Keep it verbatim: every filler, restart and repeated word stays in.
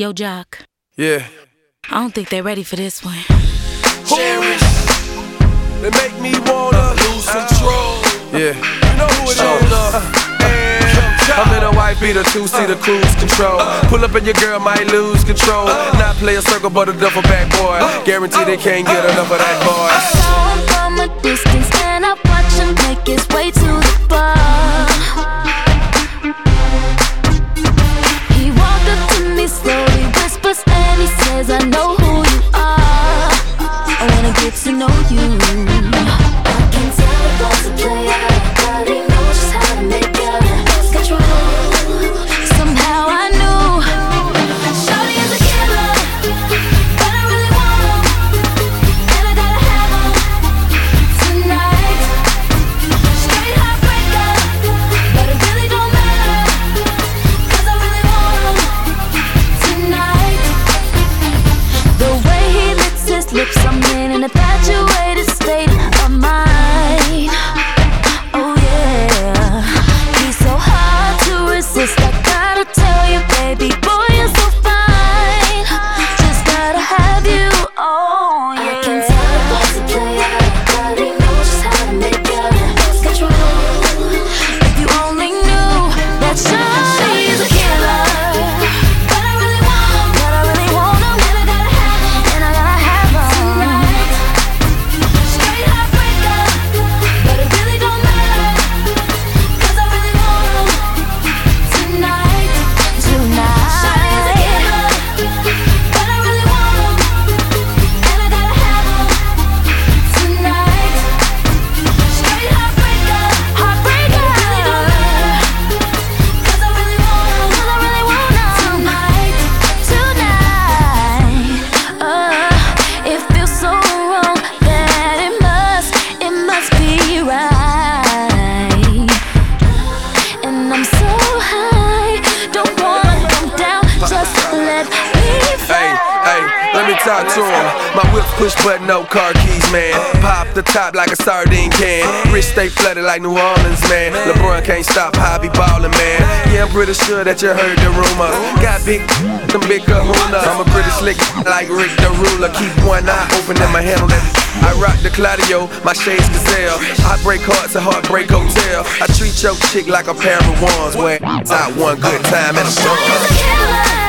Yo, Jock. Yeah. I don't think they're ready for this one. Cherish. They make me wanna lose control. Yeah. You know who it is. Uh, I'm in a white beater, two-seater cruise control. Pull up and your girl might lose control. Not play a circle, but a duffel bag boy. Guarantee they can't get enough of that boy. I saw him from a distance and I watched him make his way to the bar. He walked up to me slowly, whispers and he says, I know who you are. I wanna get to know you. I can tell the boss a player, but he knows just how to make you lose control. Somehow I knew Shawty is a killer, but I really want him, and I gotta have him tonight. Straight heartbreaker, but it really don't matter, 'cause I really want him tonight. The way he licks his lips, I'm in an infatuated state of mind. Oh yeah, he's so hard to resist. I gotta tell you, baby boy, you're so fine. Just gotta have you. Oh yeah. I can tell the boss a player, but he knows just how to make you lose control. If you only knew that Shawty is a killer, but I really want him, but I really want him, and I gotta have him, and I gotta have him tonight. Straight heartbreaker, but it really don't matter, 'cause I really want him tonight, tonight. Shawty is a killer, but I really want him, and I gotta have him tonight. Straight heartbreaker, heartbreaker, but it really don't matter, 'cause I really want him, 'cause I really want him tonight, tonight. Uh, it feels so wrong that it must, it must be right. And I'm so high, don't wanna come down, just let me Hey, hey, let me talk to him. My whip's push button, no car keys, man. Pop the top like a sardine can. Wrist stay flooded like New Orleans, man. LeBron can't stop how I be ballin', man. Yeah, I'm pretty sure that you heard the rumor. Got big, some big kahuna. I'm a pretty slick like Rick the Ruler. Keep one eye open and my handle that. I rock the Claudio, my shades gazelle. I break hearts at Heartbreak Hotel. I treat your chick like a pair of wands. Where it's out one good time and I'm Shawty is a killer.